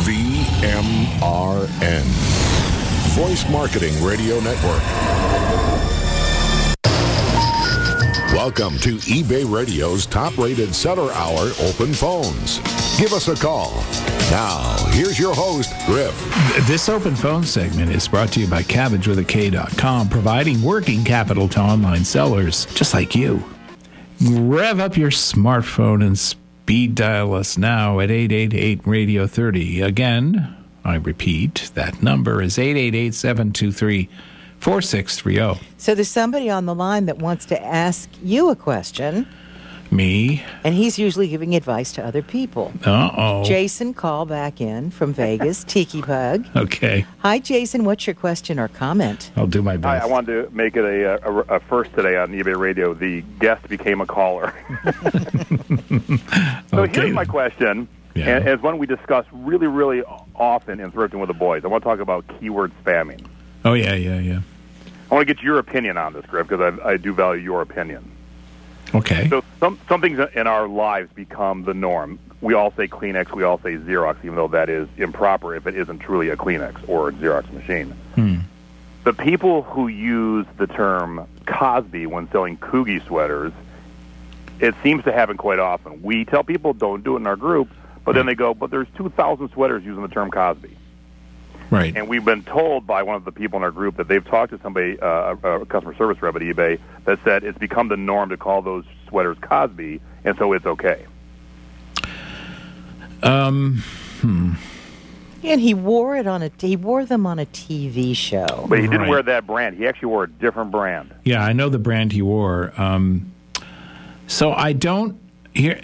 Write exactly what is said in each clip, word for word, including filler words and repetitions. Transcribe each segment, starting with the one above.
V M R N. Voice Marketing Radio Network. Welcome to eBay Radio's top-rated seller hour open phones. Give us a call. Now, here's your host, Griff. This open phone segment is brought to you by Cabbage with a K dot com, providing working capital to online sellers just like you. Rev up your smartphone and speed dial us now at eight eight eight radio thirty. Again, I repeat, that number is eight eight eight, seven two three, four six three zero. So there's somebody on the line that wants to ask you a question. Me. And he's usually giving advice to other people. Uh-oh. Jason, call back in from Vegas, Tiki Bug. Okay. Hi, Jason. What's your question or comment? I'll do my best. Hi, I wanted to make it a, a, a first today on eBay Radio. The guest became a caller. So Okay. here's my question, Yeah. and it's one we discuss really, really often in Thrifting with the Boys. I want to talk about keyword spamming. Oh, yeah, yeah, yeah. I want to get your opinion on this, Griff, because I, I do value your opinion. Okay. So some some things in our lives become the norm. We all say Kleenex, we all say Xerox, even though that is improper if it isn't truly a Kleenex or a Xerox machine. Hmm. The people who use the term Cosby when selling Coogie sweaters, it seems to happen quite often. We tell people don't do it in our group, but then they go, but there's two thousand sweaters using the term Cosby. Right. And we've been told by one of the people in our group that they've talked to somebody, uh, a, a customer service rep at eBay, that said it's become the norm to call those sweaters Cosby, and so it's okay. Um, hmm. And he wore it on a he wore them on a T V show. But he didn't Right. wear that brand. He actually wore a different brand. Yeah, I know the brand he wore. Um, so I don't hear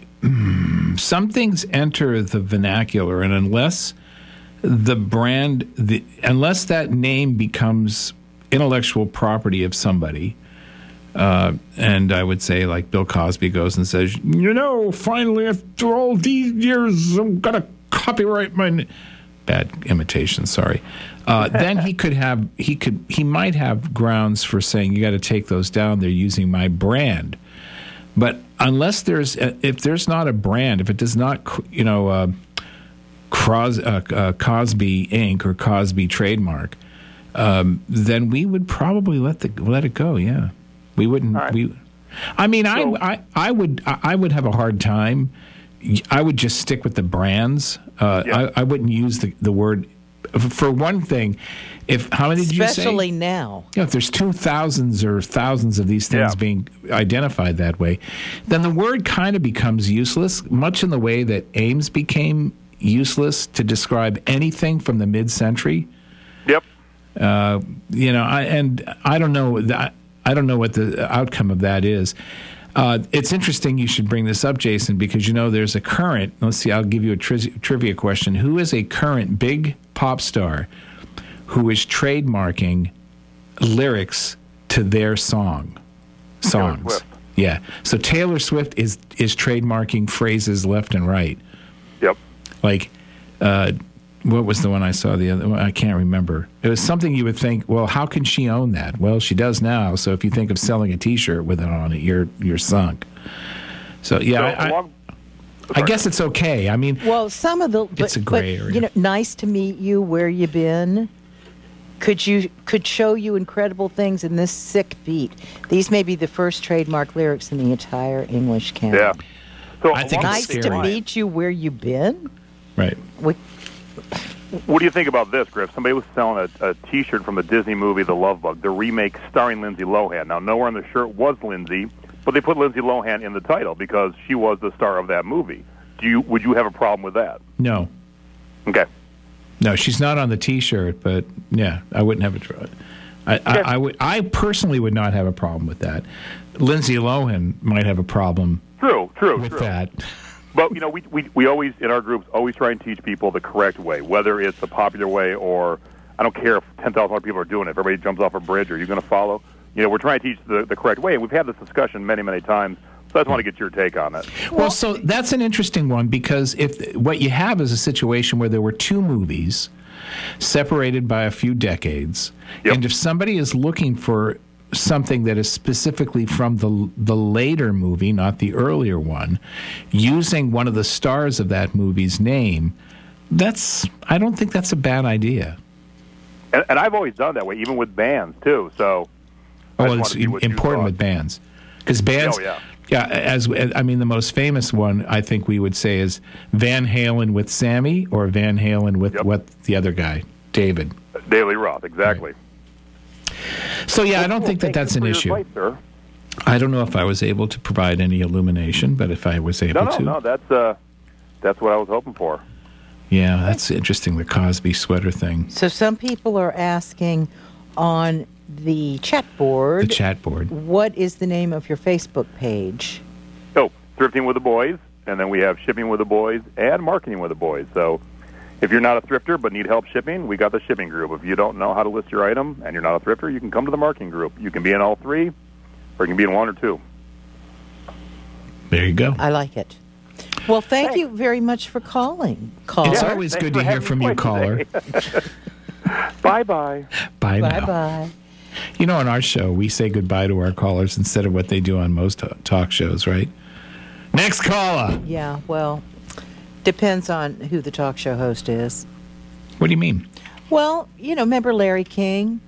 some things enter the vernacular, and unless the brand, the unless that name becomes intellectual property of somebody, uh, and I would say like Bill Cosby goes and says, you know, finally after all these years, I'm gonna copyright my. N-. Bad imitation, sorry. Uh, then he could have, he could, he might have grounds for saying you got to take those down. They're using my brand. But unless there's, if there's not a brand, if it does not, you know, uh, Cros, uh, uh, Cosby Incorporated or Cosby trademark, um, then we would probably let the let it go. Yeah, we wouldn't. All right. We, I mean, So- I, I I would I would have a hard time. I would just stick with the brands. Uh, Yeah. I, I wouldn't use the, the word. For one thing, if how many did you say? Especially now. Yeah, if there's two thousands or thousands of these things Yeah. being identified that way, then the word kind of becomes useless, much in the way that Ames became useless to describe anything from the mid-century. Yep. Uh, you know, I, and I don't know that. I don't know what the outcome of that is. Uh, it's interesting you should bring this up, Jason, because, you know, there's a current, let's see, I'll give you a tri- trivia question. Who is a current big pop star who is trademarking lyrics to their song? Taylor Songs. Swift. Yeah. So Taylor Swift is, is trademarking phrases left and right. Yep. Like, uh, what was the one I saw the other one? I can't remember. It was something you would think, well, how can she own that? Well, she does now. So if you think of selling a T-shirt with it on it, you're you're sunk. So yeah, So I, I, along- I guess it's okay. I mean, Well, some of the but, It's a gray but, area. You know, nice to meet you. Where you been? Could you could show you incredible things in this sick beat? These may be the first trademark lyrics in the entire English canon. Yeah. So I think along it's Nice the same to scary. line, meet you. Where you been? right. We, What do you think about this, Griff? Somebody was selling a, a T-shirt from the Disney movie The Love Bug, the remake starring Lindsay Lohan. Now, nowhere on the shirt was Lindsay, but they put Lindsay Lohan in the title because she was the star of that movie. Do you? Would you have a problem with that? No, Okay. no, she's not on the T-shirt, but yeah, I wouldn't have a try. I, I, I would. I personally would not have a problem with that. Lindsay Lohan might have a problem True, true, with true. that. But, you know, we, we, we always, in our groups, always try and teach people the correct way, whether it's the popular way or I don't care if ten thousand other people are doing it. If everybody jumps off a bridge, are you going to follow? You know, we're trying to teach the, the correct way, and we've had this discussion many, many times, so I just want to get your take on it. Well, so that's an interesting one because if what you have is a situation where there were two movies separated by a few decades, Yep. and if somebody is looking for something that is specifically from the the later movie, not the earlier one, using one of the stars of that movie's name, that's. I don't think that's a bad idea. And, and I've always done that way, even with bands too. So, I Well, just it's wanted to see what you important thought. with bands because bands. Oh, yeah. Yeah, as I mean, the most famous one I think we would say is Van Halen with Sammy or Van Halen with Yep. what the other guy, David. Daily Roth, exactly. So yeah, I don't Cool. think that Thank that's you an for your issue. advice, sir. I don't know if I was able to provide any illumination, but if I was able No, no, to, no. That's uh, that's what I was hoping for. yeah, that's interesting. The Cosby sweater thing, So some people are asking on the chat board, the chat board. what is the name of your Facebook page? Oh, Thrifting with the Boys, and then we have Shipping with the Boys and Marketing with the Boys. So if you're not a thrifter but need help shipping, we got the shipping group. If you don't know how to list your item and you're not a thrifter, you can come to the marketing group. You can be in all three, or you can be in one or two. There you go. I like it. Well, thank you very much for calling. Caller. It's Yeah, always thanks good for to hear having from me you, twice caller. Bye-bye. Bye now. Bye-bye. You know, on our show, we say goodbye to our callers instead of what they do on most to- talk shows, right? Next caller. Yeah, well, depends on who the talk show host is. What do you mean? Well, you know, remember Larry King?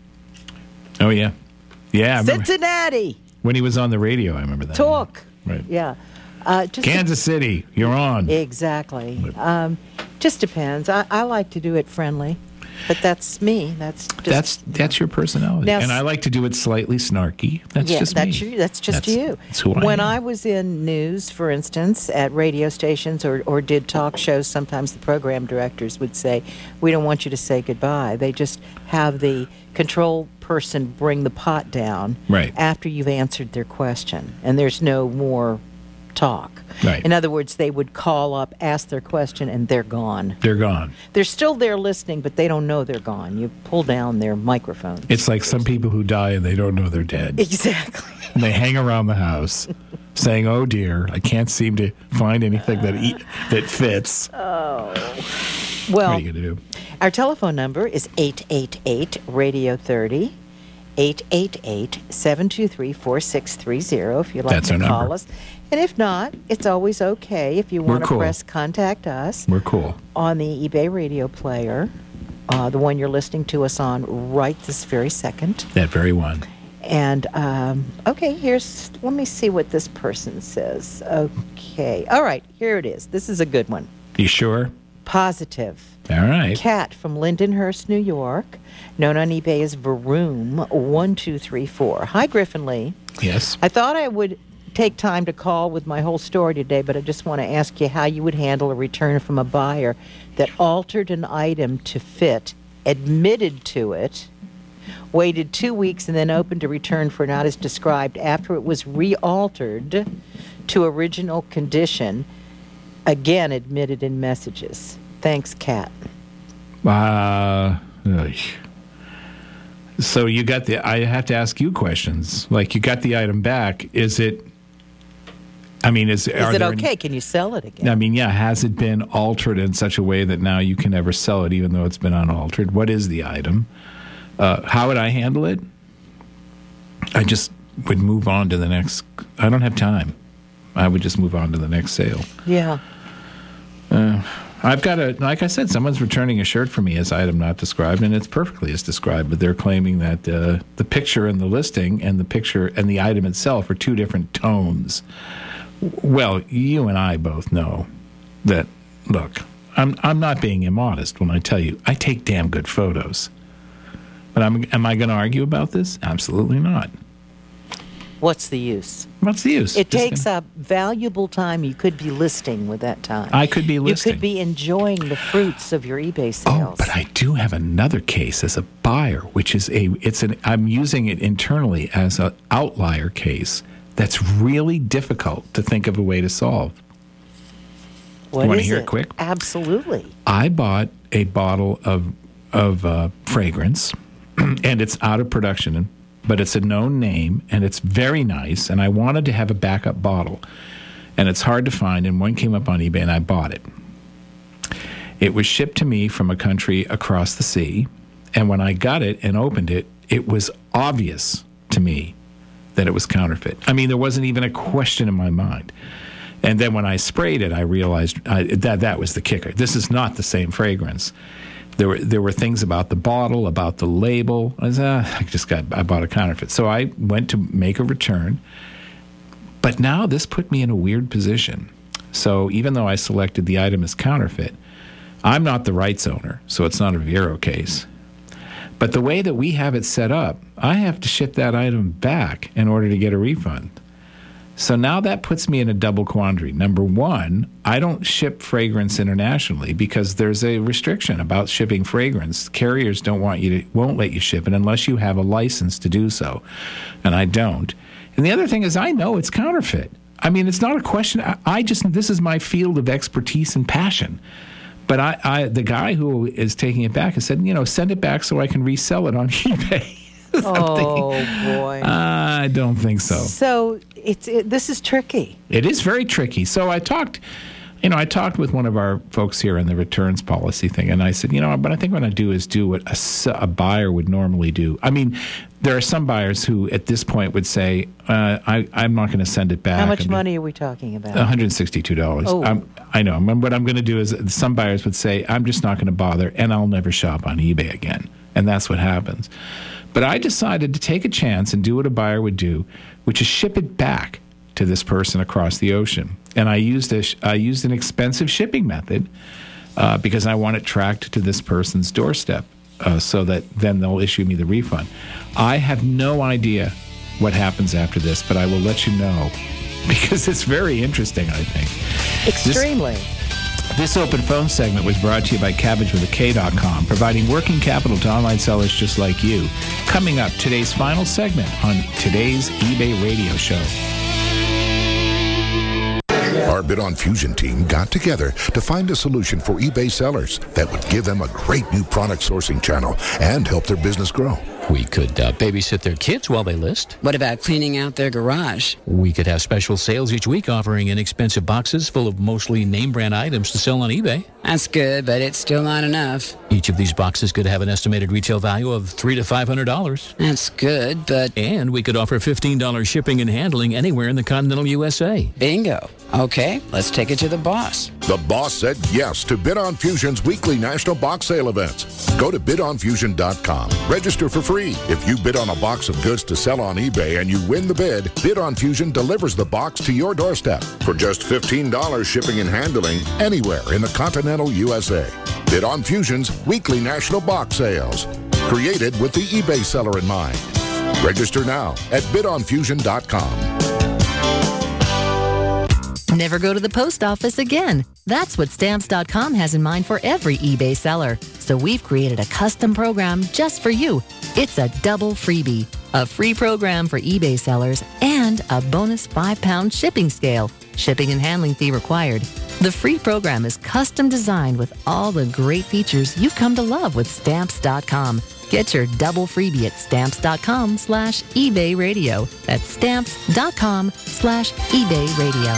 Oh, yeah. Yeah, I remember. Cincinnati, When he was on the radio, I remember that. talk. Right. Yeah. Uh, just Kansas City, you're on. Exactly. Um, just depends. I, I like to do it friendly, but that's me. That's just, That's that's your personality, Now, and I like to do it slightly snarky. That's yeah, just that's me. you. That's just That's- you. that's who I when am. I was in news, for instance, at radio stations or, or did talk shows, sometimes the program directors would say, "We don't want you to say goodbye." They just have the control person bring the pot down Right. after you've answered their question, and there's no more talk. Right. In other words, they would call up, ask their question, and they're gone. They're gone. They're still there listening, but they don't know they're gone. You pull down their microphone. It's like some people who die and they don't know they're dead. Exactly. And they hang around the house saying, "Oh dear, I can't seem to find anything that eat, that fits." Well, What are you going to do? our telephone number is eight eight eight, radio thirty, eight eight eight, seven two three, four six three zero if you'd like That's to our call number. us. And if not, it's always okay if you We're want to cool. press contact us We're cool. on the eBay radio player, uh, the one you're listening to us on right this very second. That very one. And, um, okay, here's, let me see what this person says. Okay. All right, here it is. This is a good one. You sure? Positive. All right. Cat from Lindenhurst, New York, known on eBay as Varoom one two three four. Hi, Griffin Lee. Yes. I thought I would take time to call with my whole story today, but I just want to ask you how you would handle a return from a buyer that altered an item to fit, admitted to it, waited two weeks, and then opened a return for not as described after it was re-altered to original condition, again admitted in messages. Thanks, Kat. Uh, ugh. so you got the, I have to ask you questions. Like, you got the item back. Is it, I mean, is, Is are it there okay? any- Can you sell it again? I mean, yeah, has it been altered in such a way that now you can never sell it even though it's been unaltered? What is the item? Uh, how would I handle it? I just would move on to the next, I don't have time. I would just move on to the next sale. Yeah. I've got a, like I said, someone's returning a shirt for me as item not described, and it's perfectly as described, but they're claiming that uh, the picture in the listing and the picture and the item itself are two different tones. Well, you and I both know that, look, I'm I'm not being immodest when I tell you I take damn good photos. But I'm, am I going to argue about this? Absolutely not. What's the use? What's the use? It Just takes gonna- up valuable time you could be listing with that time. I could be listing. You could be enjoying the fruits of your eBay sales. Oh, but I do have another case as a buyer, which is a it's an I'm using it internally as an outlier case that's really difficult to think of a way to solve. What wanna is hear it quick? Absolutely. I bought a bottle of of uh, fragrance, and it's out of production, but it's a known name, and it's very nice, and I wanted to have a backup bottle, and it's hard to find, and one came up on eBay, and I bought it. It was shipped to me from a country across the sea, and when I got it and opened it, it was obvious to me that it was counterfeit. I mean, there wasn't even a question in my mind. And then when I sprayed it, I realized I, that that was the kicker. This is not the same fragrance. There were there were things about the bottle, about the label. I, was, uh, I just got I bought a counterfeit. So I went to make a return. But now this put me in a weird position. So even though I selected the item as counterfeit, I'm not the rights owner, so it's not a Vero case. But the way that we have it set up, I have to ship that item back in order to get a refund. So now that puts me in a double quandary. Number one, I don't ship fragrance internationally because there's a restriction about shipping fragrance. Carriers don't want you to, won't let you ship it unless you have a license to do so, and I don't. And the other thing is, I know it's counterfeit. I mean, it's not a question. I, I just this is my field of expertise and passion. But I, I, the guy who is taking it back has said, you know, send it back so I can resell it on eBay. Oh, boy. I don't think so. So it's it, this is tricky. It is very tricky. So I talked, you know, I talked with one of our folks here on the returns policy thing, and I said, you know, what I think what I do is do what a, a buyer would normally do. I mean, there are some buyers who at this point would say, uh, I, I'm not going to send it back. How much I'm money are we talking about? one hundred sixty-two dollars. Oh. Um, I know. What I'm going to do is some buyers would say, I'm just not going to bother, and I'll never shop on eBay again. And that's what happens. But I decided to take a chance and do what a buyer would do, which is ship it back to this person across the ocean. And I used a, I used an expensive shipping method uh, because I want it tracked to this person's doorstep uh, so that then they'll issue me the refund. I have no idea what happens after this, but I will let you know because it's very interesting, I think. Extremely. This, This open phone segment was brought to you by Cabbage with a K dot com, providing working capital to online sellers just like you. Coming up, today's final segment on today's eBay radio show. Our Bid on Fusion team got together to find a solution for eBay sellers that would give them a great new product sourcing channel and help their business grow. We could uh, babysit their kids while they list. What about cleaning out their garage? We could have special sales each week offering inexpensive boxes full of mostly name brand items to sell on eBay. That's good, but it's still not enough. Each of these boxes could have an estimated retail value of three to five hundred dollars. That's good, but and we could offer fifteen dollars shipping and handling anywhere in the continental U S A. Bingo. Okay, let's take it to the boss. The boss said yes to Bid on Fusion's weekly national box sale events. Go to bid on fusion dot com. Register for free. If you bid on a box of goods to sell on eBay and you win the bid, Bid on Fusion delivers the box to your doorstep for just fifteen dollars shipping and handling anywhere in the continental U S A. Bid on Fusion's weekly national box sales, created with the eBay seller in mind. Register now at bid on fusion dot com. Never go to the post office again. That's what Stamps dot com has in mind for every eBay seller. So we've created a custom program just for you. It's a double freebie, a free program for eBay sellers and a bonus five-pound shipping scale. Shipping and handling fee required. The free program is custom designed with all the great features you've come to love with Stamps dot com. Get your double freebie at Stamps dot com slash eBay radio. That's Stamps dot com slash eBay radio.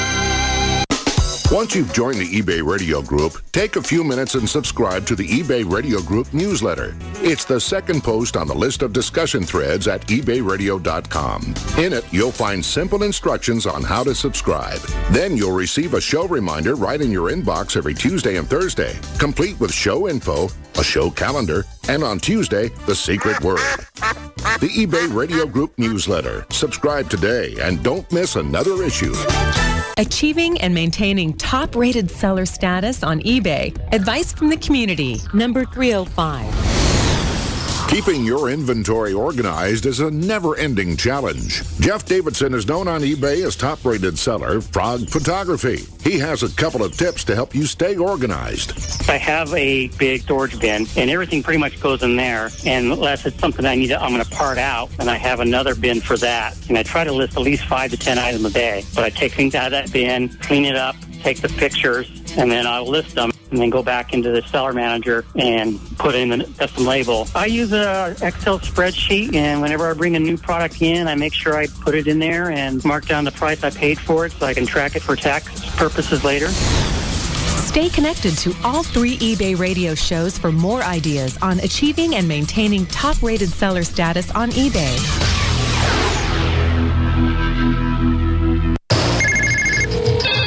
Once you've joined the eBay Radio Group, take a few minutes and subscribe to the eBay Radio Group newsletter. It's the second post on the list of discussion threads at ebay radio dot com. In it, you'll find simple instructions on how to subscribe. Then you'll receive a show reminder right in your inbox every Tuesday and Thursday, complete with show info, a show calendar, and on Tuesday, the secret word. The eBay Radio Group newsletter. Subscribe today and don't miss another issue. Achieving and maintaining top-rated seller status on eBay. Advice from the community. Number three oh five. Keeping your inventory organized is a never-ending challenge. Jeff Davidson is known on eBay as top-rated seller Frog Photography. He has a couple of tips to help you stay organized. I have a big storage bin, and everything pretty much goes in there. And unless it's something I need to, I'm going to part out, and I have another bin for that. And I try to list at least five to ten items a day. But I take things out of that bin, clean it up, take the pictures, and then I'll list them, and then go back into the seller manager and put in the custom label. I use a Excel spreadsheet, and whenever I bring a new product in, I make sure I put it in there and mark down the price I paid for it so I can track it for tax purposes later. Stay connected to all three eBay radio shows for more ideas on achieving and maintaining top-rated seller status on eBay.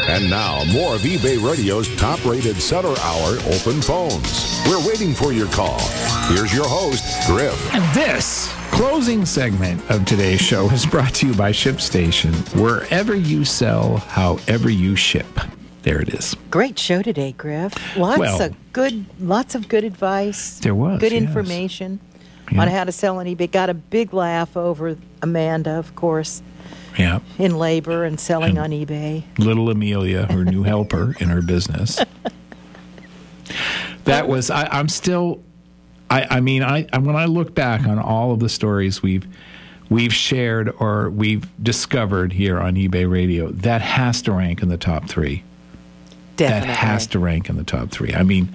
Now, more of eBay Radio's top-rated Seller Hour open phones. We're waiting for your call. Here's your host, Griff. And this closing segment of today's show is brought to you by ShipStation. Wherever you sell, however you ship. There it is. Great show today, Griff. Lots Well, of good, lots of good advice. There was, good yes. information Yeah. on how to sell on eBay. Got a big laugh over Amanda, of course, Yeah. in labor and selling And- on eBay. Little Amelia, her new helper in her business. That was, I, I'm still, I, I mean, I, I when I look back on all of the stories we've we've shared or we've discovered here on eBay Radio, that has to rank in the top three. Definitely. That has to rank in the top three. I mean,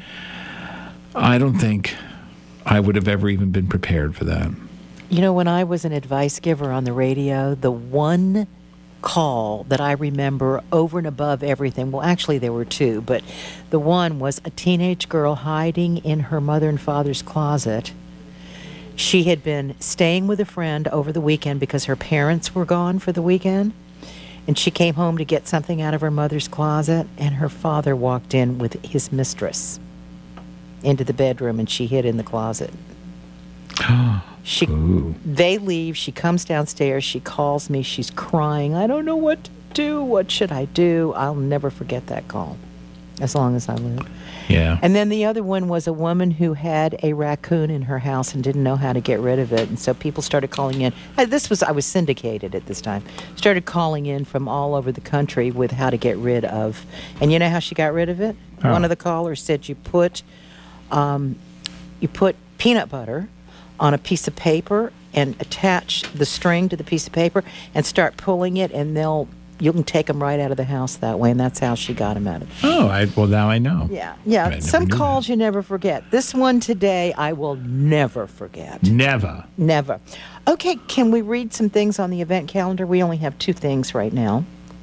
I don't think I would have ever even been prepared for that. You know, when I was an advice giver on the radio, the one call that I remember over and above everything, well, actually there were two, but the one was a teenage girl hiding in her mother and father's closet. She had been staying with a friend over the weekend because her parents were gone for the weekend, and she came home to get something out of her mother's closet, and her father walked in with his mistress into the bedroom, and she hid in the closet. She, Ooh. they leave. She comes downstairs. She calls me. She's crying. I don't know what to do. What should I do? I'll never forget that call, as long as I live. Yeah. And then the other one was a woman who had a raccoon in her house and didn't know how to get rid of it. And so people started calling in. Uh, This was, I was syndicated at this time. Started calling in from all over the country with how to get rid of. And you know how she got rid of it? Oh. One of the callers said you put, um, you put peanut butter on a piece of paper and attach the string to the piece of paper and start pulling it, and they'll you can take them right out of the house that way, and that's how she got them out of it. Oh, I, well, now I know. Yeah, I yeah. never Some knew calls you never forget. This one today, I will never forget. Never. Never. Okay, can we read some things on the event calendar? We only have two things right now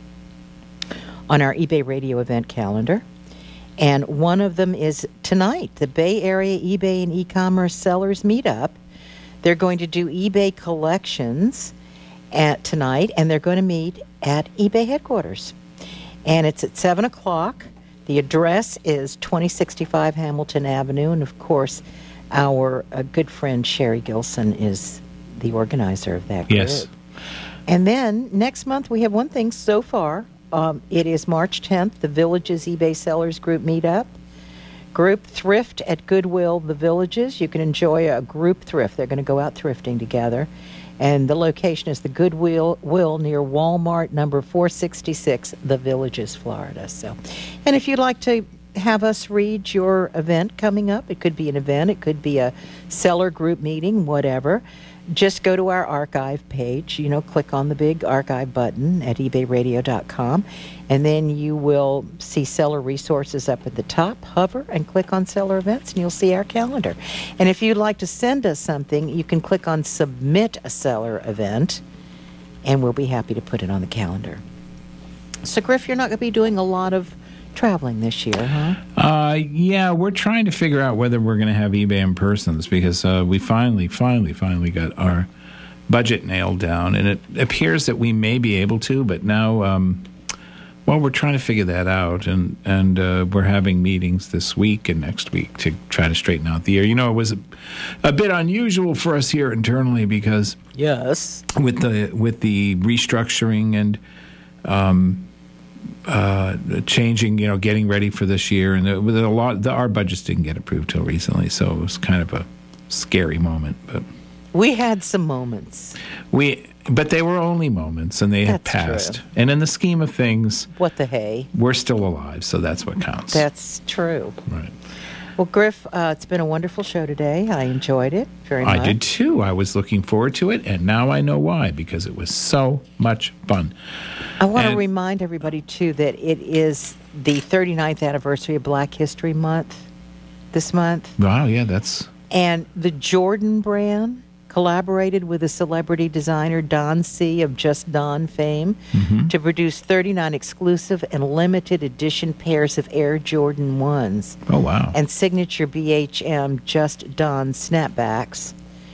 on our eBay Radio event calendar. And one of them is tonight, the Bay Area eBay and e-commerce sellers meetup. They're going to do eBay collections at tonight, and they're going to meet at eBay headquarters. And it's at seven o'clock. The address is twenty sixty-five Hamilton Avenue, and of course, our uh, good friend Sherry Gilson is the organizer of that group. Yes. And then next month, we have one thing so far. Um, it is March tenth, the Villages eBay Sellers Group Meetup. Group Thrift at Goodwill, The Villages. You can enjoy a group thrift. They're going to go out thrifting together. And the location is the Goodwill Will near Walmart, number four sixty-six, The Villages, Florida. So, and if you'd like to have us read your event coming up, it could be an event, it could be a seller group meeting, whatever. Just go to our archive page, you know, click on the big archive button at ebay radio dot com, and then you will see seller resources up at the top. Hover and click on seller events, and you'll see our calendar. And if you'd like to send us something, you can click on submit a seller event, and we'll be happy to put it on the calendar. So, Griff, you're not going to be doing a lot of traveling this year, huh? Uh, yeah, we're trying to figure out whether we're going to have eBay in persons because uh, we finally, finally, finally got our budget nailed down, and it appears that we may be able to, but now, um, well, we're trying to figure that out, and and uh, we're having meetings this week and next week to try to straighten out the year. You know, it was a, a bit unusual for us here internally because yes, with the with the restructuring and um. Uh, changing, you know, getting ready for this year, and there was a lot. The, our budgets didn't get approved till recently, so it was kind of a scary moment. But we had some moments. We, but they were only moments, and they had That's passed. true. And in the scheme of things, what the hey? We're still alive, so that's what counts. That's true. Right. Well, Griff, uh, it's been a wonderful show today. I enjoyed it very much. I did too. I was looking forward to it, and now I know why, because it was so much fun. I want to And- remind everybody, too, that it is the thirty-ninth anniversary of Black History Month this month. Wow, yeah, that's... And the Jordan brand collaborated with a celebrity designer, Don C. of Just Don fame, Mhm. to produce thirty-nine exclusive and limited edition pairs of Air Jordan ones. Oh, wow. And signature B H M Just Don snapbacks.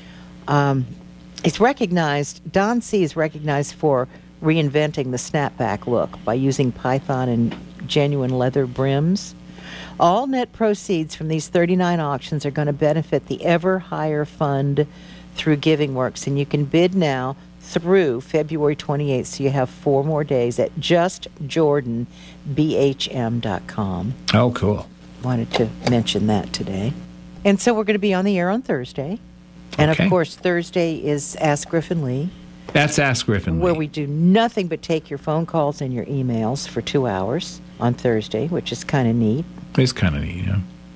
Um, it's recognized, Don C. is recognized for reinventing the snapback look by using Python and genuine leather brims. All net proceeds from these thirty-nine auctions are going to benefit the Ever Higher Fund through GivingWorks, and you can bid now through February twenty-eighth, so you have four more days at just jordan b h m dot com. Oh, cool. Wanted to mention that today. And so we're going to be on the air on Thursday. And, Okay. of course, Thursday is Ask Griffin Lee, That's Ask Griffin where Lee. we do nothing but take your phone calls and your emails for two hours on Thursday, which is kind of neat. It's kind of neat, yeah.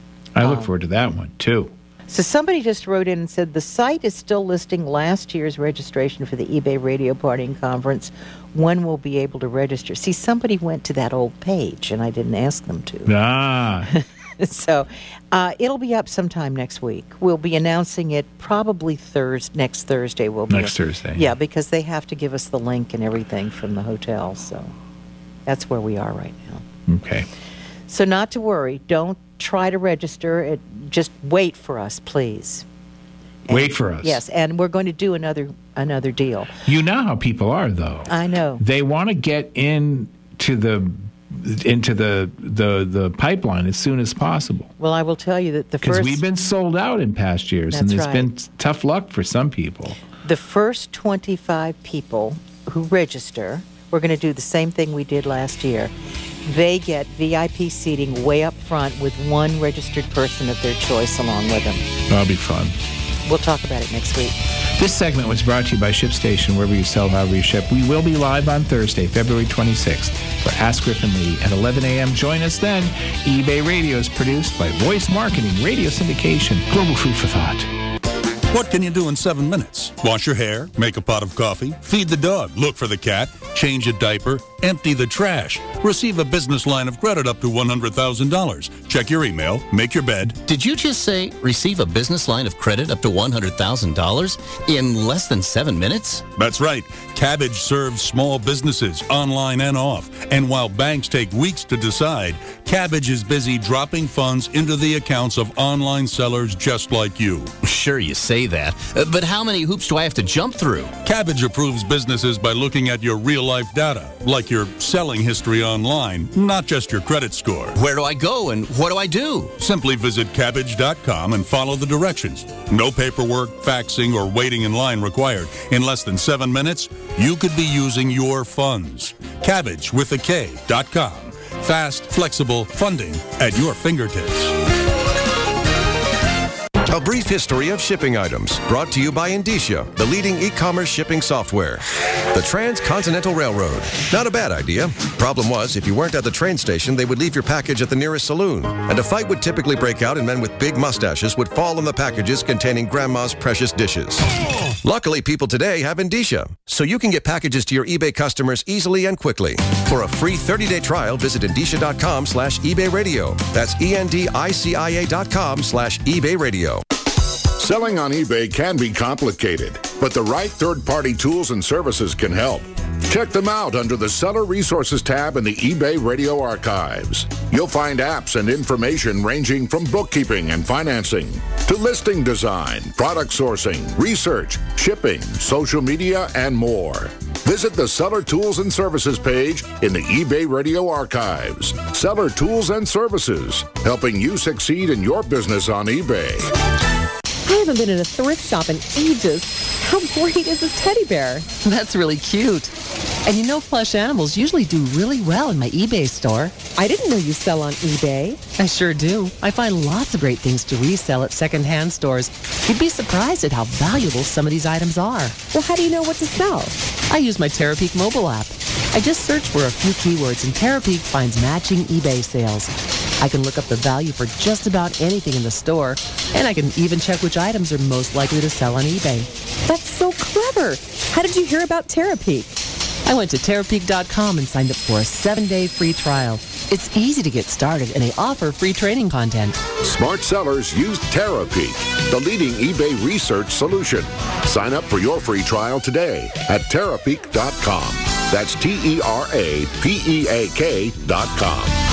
I look Um, forward to that one, too. So somebody just wrote in and said the site is still listing last year's registration for the eBay Radio Partying Conference. When we'll be able to register? See, somebody went to that old page, and I didn't ask them to. Ah, So uh, it'll be up sometime next week. We'll be announcing it probably Thursday, next Thursday. Will be Next Thursday. Yeah, because they have to give us the link and everything from the hotel. So that's where we are right now. okay. So not to worry. Don't try to register. It, just wait for us, please. And- Wait for us. Yes, and we're going to do another another deal. You know how people are, though. I know. They want to get into the into the the the pipeline as soon as possible. Well, I will tell you that the Because first we've been sold out in past years, and That's it's right. been tough luck for some people. the first twenty-five people who register, we're going to do the same thing we did last year. They get V I P seating way up front with one registered person of their choice along with them. That'll be fun. We'll talk about it next week. This segment was brought to you by ShipStation, wherever you sell, however you ship. We will be live on Thursday, February twenty-sixth, for Ask Griffin Lee at eleven a.m. Join us then. eBay Radio is produced by Voice Marketing, Radio Syndication, Global Food for Thought. What can you do in seven minutes? Wash your hair, make a pot of coffee, feed the dog, look for the cat, change a diaper, empty the trash, receive a business line of credit up to one hundred thousand dollars, check your email, make your bed. Did you just say receive a business line of credit up to one hundred thousand dollars in less than seven minutes? That's right. Kabbage serves small businesses online and off. And while banks take weeks to decide, Kabbage is busy dropping funds into the accounts of online sellers just like you. Sure, you say that, uh, but how many hoops do I have to jump through? Kabbage approves businesses by looking at your real-life data, like your selling history online, not just your credit score. Where do I go and what do I do? Simply visit Kabbage dot com and follow the directions. No paperwork, faxing, or waiting in line required. In less than seven minutes, you could be using your funds. Kabbage with a K dot com. Fast, flexible funding at your fingertips. A brief history of shipping items, brought to you by Indicia, the leading e-commerce shipping software. The Transcontinental Railroad. Not a bad idea. Problem was, if you weren't at the train station, they would leave your package at the nearest saloon. And a fight would typically break out, and men with big mustaches would fall on the packages containing Grandma's precious dishes. Luckily, people today have Indicia, so you can get packages to your eBay customers easily and quickly. For a free thirty-day trial, visit Indicia.com slash eBay Radio. That's E-N-D-I-C-I-A dot com slash eBay Radio. Selling on eBay can be complicated, but the right third-party tools and services can help. Check them out under the Seller Resources tab in the eBay Radio Archives. You'll find apps and information ranging from bookkeeping and financing to listing design, product sourcing, research, shipping, social media, and more. Visit the Seller Tools and Services page in the eBay Radio Archives. Seller Tools and Services, helping you succeed in your business on eBay. I haven't been in a thrift shop in ages. How great is this teddy bear? That's really cute. And you know plush animals usually do really well in my eBay store. I didn't know you sell on eBay. I sure do. I find lots of great things to resell at secondhand stores. You'd be surprised at how valuable some of these items are. Well, how do you know what to sell? I use my Terapeak mobile app. I just search for a few keywords and Terapeak finds matching eBay sales. I can look up the value for just about anything in the store, and I can even check which items are most likely to sell on eBay. That's so clever. How did you hear about Terapeak? I went to Terapeak dot com and signed up for a seven-day free trial. It's easy to get started, and they offer free training content. Smart sellers use Terapeak, the leading eBay research solution. Sign up for your free trial today at Terapeak dot com. That's T E R A P E A K dot com.